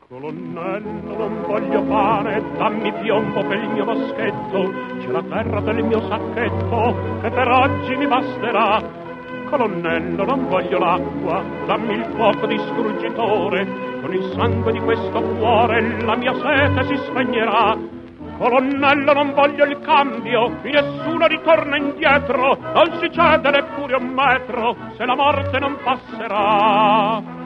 Colonnello, non voglio pane, dammi piombo per il mio moschetto, c'è la terra del mio sacchetto, che per oggi mi basterà. Colonnello, non voglio l'acqua, dammi il fuoco distruggitore, con il sangue di questo cuore la mia sete si spegnerà. Colonnello, non voglio il cambio, nessuno ritorna indietro, non si cede neppure un metro, se la morte non passerà.